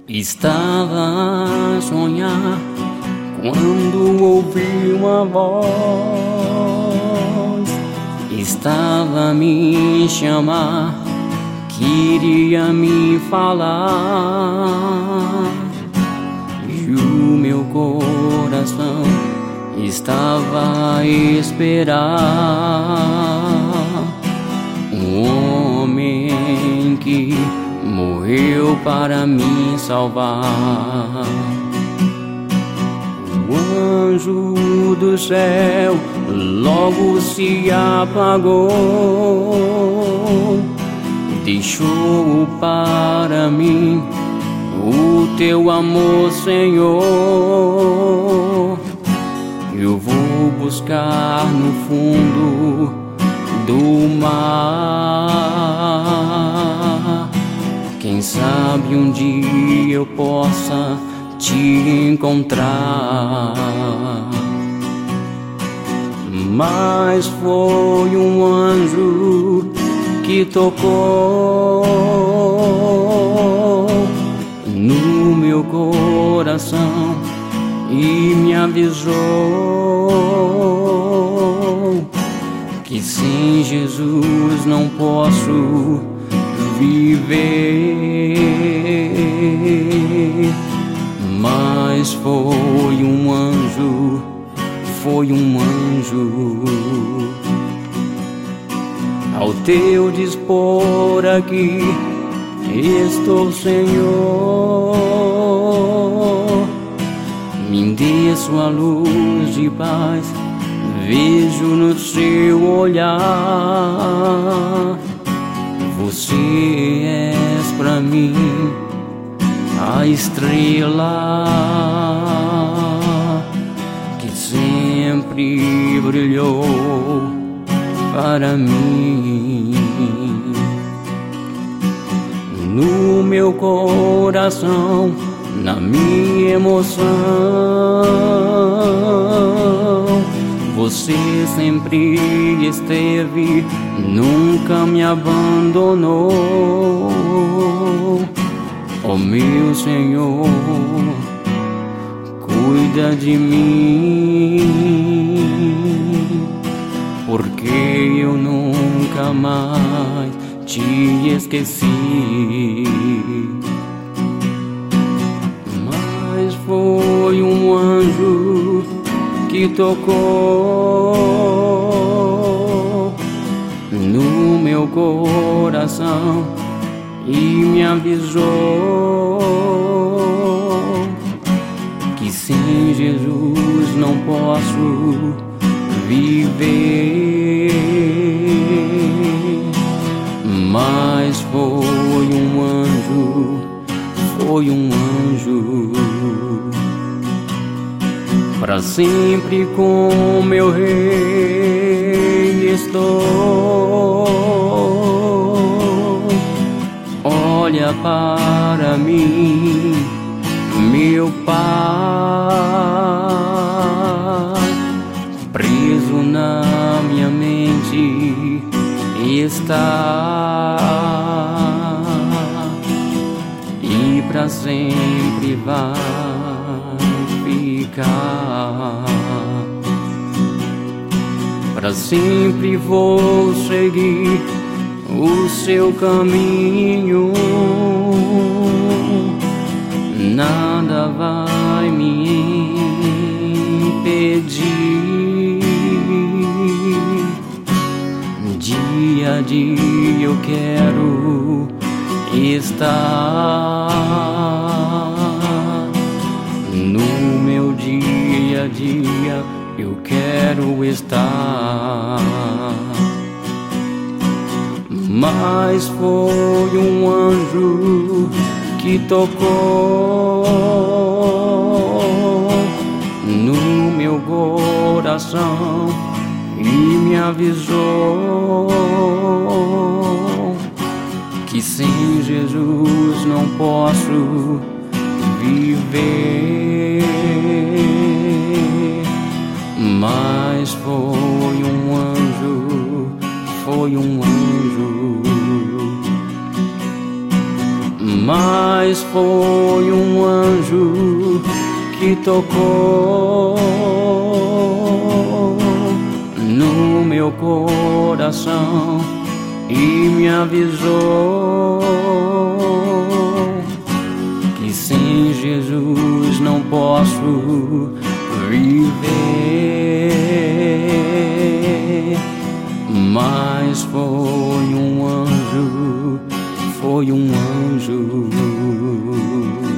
Estava a sonhar quando ouvi uma voz. Estava a me chamar, queria me falar. E o meu coração estava a esperar um homem que morreu para me salvar. O anjo do céu logo se apagou, deixou para mim o teu amor, Senhor. Eu vou buscar no fundo do mar. Quem sabe um dia eu possa te encontrar. Mas foi um anjo que tocou no meu coração e me avisou que sem Jesus não posso viver. Mas foi um anjo, foi um anjo. Ao teu dispor aqui estou, Senhor. Me dê sua luz de paz, vejo no seu olhar. Você és pra mim a estrela que sempre brilhou para mim. No meu coração, na minha emoção, você sempre esteve, nunca me abandonou. Ó meu Senhor, cuida de mim, porque eu nunca mais te esqueci. Mas foi um anjo que tocou no meu coração e me avisou que sem Jesus não posso viver. Mas foi um anjo, foi um anjo. Para sempre com meu rei estou. Olha para mim, meu Pai, preso na minha mente está, e para sempre vai ficar. Para sempre vou seguir o seu caminho, nada vai me impedir. Dia a dia eu quero estar no meu dia a dia, eu quero estar. Mas foi um anjo que tocou no meu coração e me avisou que sem Jesus não posso viver. Mas foi um anjo, foi um anjo. mas foi um anjo que tocou no meu coração e me avisou que sem Jesus não posso viver. Mas foi um anjo, foi um anjo.